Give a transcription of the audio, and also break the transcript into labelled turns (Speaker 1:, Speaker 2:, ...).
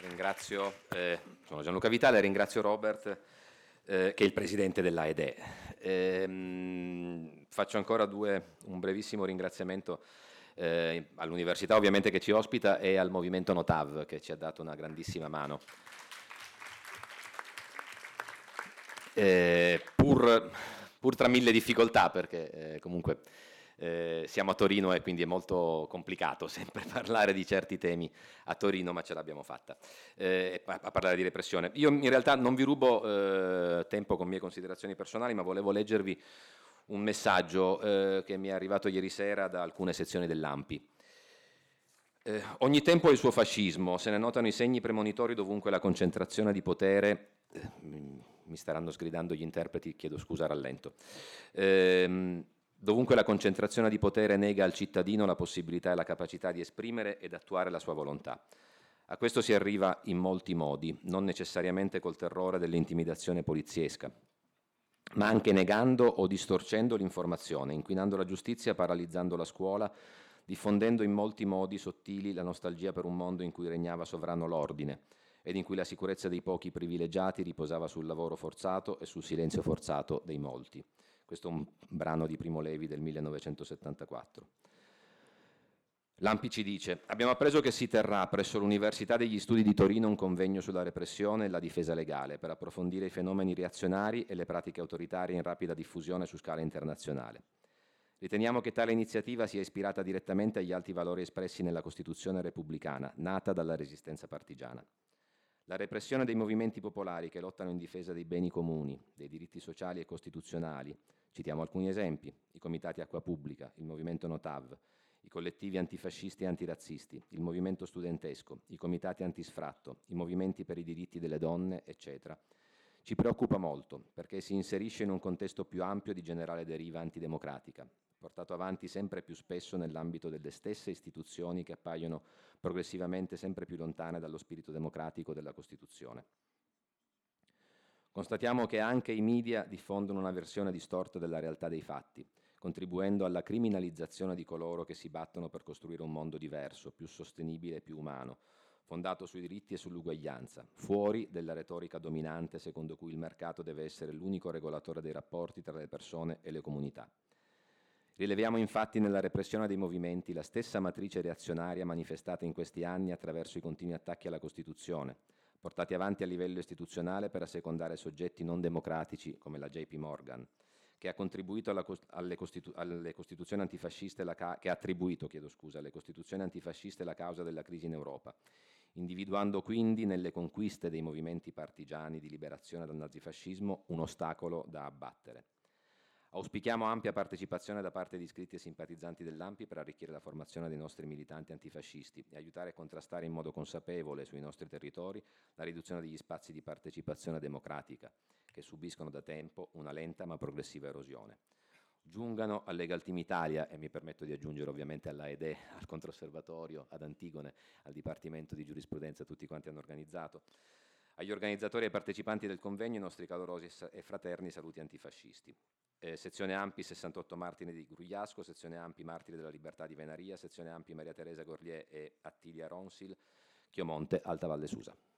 Speaker 1: Ringrazio, sono Gianluca Vitale, ringrazio Robert, che è il presidente dell'AEDE. Faccio ancora un brevissimo ringraziamento all'università ovviamente che ci ospita e al movimento Notav che ci ha dato una grandissima mano. Pur tra mille difficoltà, perché comunque siamo a Torino e quindi è molto complicato sempre parlare di certi temi a Torino, ma ce l'abbiamo fatta a parlare di repressione. Io in realtà non vi rubo tempo con mie considerazioni personali, ma volevo leggervi un messaggio che mi è arrivato ieri sera da alcune sezioni dell'ANPI. Ogni tempo ha il suo fascismo, se ne notano i segni premonitori dovunque la concentrazione di potere. Mi staranno sgridando gli interpreti, chiedo scusa, rallento. Dovunque la concentrazione di potere nega al cittadino la possibilità e la capacità di esprimere ed attuare la sua volontà. A questo si arriva in molti modi, non necessariamente col terrore dell'intimidazione poliziesca, ma anche negando o distorcendo l'informazione, inquinando la giustizia, paralizzando la scuola, diffondendo in molti modi sottili la nostalgia per un mondo in cui regnava sovrano l'ordine ed in cui la sicurezza dei pochi privilegiati riposava sul lavoro forzato e sul silenzio forzato dei molti. Questo è un brano di Primo Levi del 1974. L'ANPI ci dice: abbiamo appreso che si terrà presso l'Università degli Studi di Torino un convegno sulla repressione e la difesa legale per approfondire i fenomeni reazionari e le pratiche autoritarie in rapida diffusione su scala internazionale. Riteniamo che tale iniziativa sia ispirata direttamente agli alti valori espressi nella Costituzione repubblicana, nata dalla resistenza partigiana. La repressione dei movimenti popolari che lottano in difesa dei beni comuni, dei diritti sociali e costituzionali, citiamo alcuni esempi: i comitati Acqua Pubblica, il movimento Notav, i collettivi antifascisti e antirazzisti, il movimento studentesco, i comitati antisfratto, i movimenti per i diritti delle donne, eccetera. Ci preoccupa molto perché si inserisce in un contesto più ampio di generale deriva antidemocratica, portato avanti sempre più spesso nell'ambito delle stesse istituzioni che appaiono progressivamente sempre più lontane dallo spirito democratico della Costituzione. Constatiamo che anche i media diffondono una versione distorta della realtà dei fatti, contribuendo alla criminalizzazione di coloro che si battono per costruire un mondo diverso, più sostenibile e più umano, fondato sui diritti e sull'uguaglianza, fuori della retorica dominante secondo cui il mercato deve essere l'unico regolatore dei rapporti tra le persone e le comunità. Rileviamo infatti nella repressione dei movimenti la stessa matrice reazionaria manifestata in questi anni attraverso i continui attacchi alla Costituzione, portati avanti a livello istituzionale per assecondare soggetti non democratici come la JP Morgan, che ha contribuito alle costituzioni antifasciste che ha attribuito, alle costituzioni antifasciste la causa della crisi in Europa, individuando quindi nelle conquiste dei movimenti partigiani di liberazione dal nazifascismo un ostacolo da abbattere. Auspichiamo ampia partecipazione da parte di iscritti e simpatizzanti dell'ANPI per arricchire la formazione dei nostri militanti antifascisti e aiutare a contrastare in modo consapevole sui nostri territori la riduzione degli spazi di partecipazione democratica, che subiscono da tempo una lenta ma progressiva erosione. Giungano a Legal Team Italia, e mi permetto di aggiungere ovviamente all'AEDE, al Controsservatorio, ad Antigone, al Dipartimento di Giurisprudenza, tutti quanti hanno organizzato, agli organizzatori e ai partecipanti del convegno i nostri calorosi e fraterni saluti antifascisti. Sezione ANPI 68 Martiri di Grugliasco, sezione ANPI Martiri della Libertà di Venaria, sezione ANPI Maria Teresa Gorlier e Attilia Ronsil, Chiomonte, Alta Valle Susa.